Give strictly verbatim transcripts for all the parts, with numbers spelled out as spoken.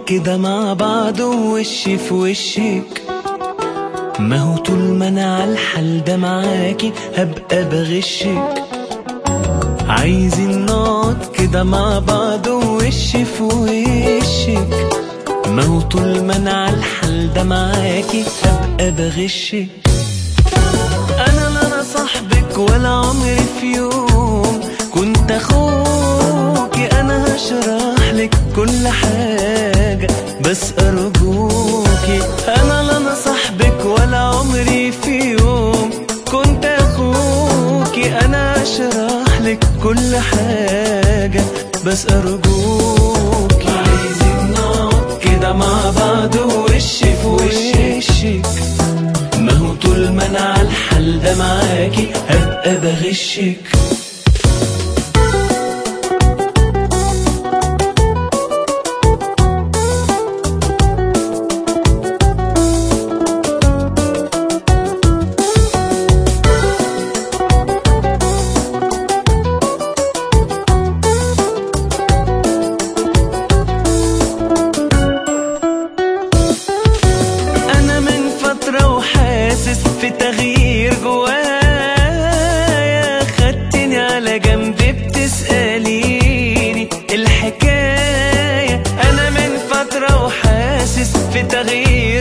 كده مع بعض ووش في وشك. ما هو طول ما انا عالحال ده معاكي هبقى بغشك. عايزين نقعد كده مع بعض ووش في وشك. ما هو طول ما انا عالحال ده معاكي هبقى بغشك. انا لا انا صاحبك ولا عمري في يوم كنت اخوكي. انا هشرح لك كل حاجة بس ارجوكي. انا لا انا صاحبك ولا عمري في يوم كنت اخوكي. انا هشرح لك كل حاجة بس ارجوكي. عايزين نقعد كده مع بعض ووش في وشك. ما هو طول ما انا عالحال ده معاكي هبقى بغشك. وحاسس في تغيير جوايا. خدتني على جنب بتسأليني الحكاية. أنا من فترة وحاسس في تغيير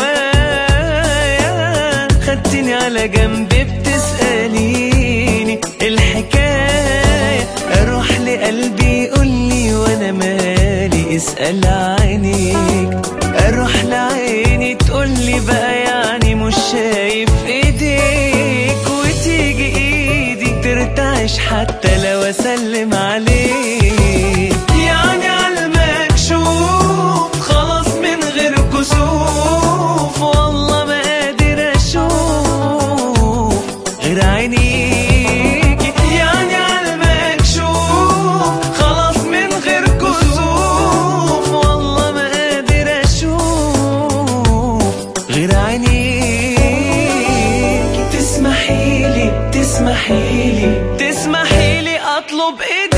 جوايا. خدتني على جنب بتسأليني الحكاية. أروح لقلبي يقولي وأنا مالي اسأل عينيك. أروح لعيني تقولي بقى يعني مش شايف ايديك. وتيجي ايدي ترتعش حتى لو اسلم عليك. يعني عالمكشوف خلاص من غير كسوف. والله ما قادر اشوف غير عينيكي. يعني عالمكشوف خلاص من غير كسوف. والله ما قادر اشوف غير عينيكي. تسمحيلي تسمحيلي تسمحيلي اطلب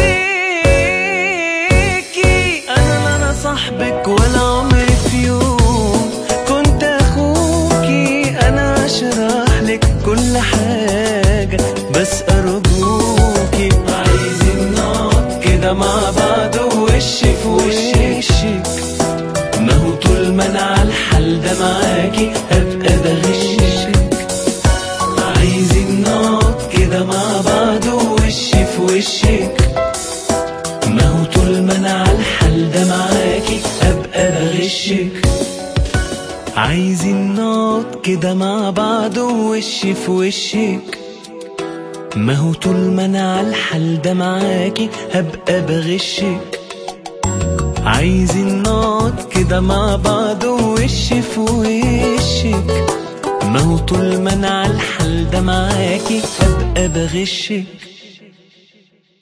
ايديكي. انا لا انا صاحبك ولا عمري في يوم كنت اخوكي. انا هشرح لك كل حاجة بس ارجوكي. عايزين نقعد كده مع بعض ووش في وشك. ما هو طول ما انا عالحال ده معاكي هبقى بغشك. عايزين نقعد كده مع بعض ووش في وشك. ما هو طول ما انا عالحال ده معاكي هبقى بغشك. عايزين نقعد كده مع بعض ووش في وشك. ما هو طول ما انا عالحال ده معاكي هبقى بغشك. عايزين نقعد كده مع بعض ووش في وشك. ما هو طول ما انا عالحال ده معاكي هبقى بغشك.